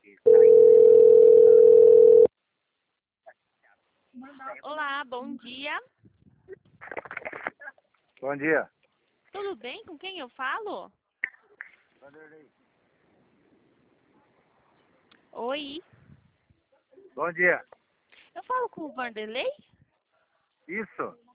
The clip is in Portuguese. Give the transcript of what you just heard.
Olá, bom dia. Bom dia. Tudo bem? Com quem eu falo? Oi, Bom dia. eu falo com o Vanderlei? Isso?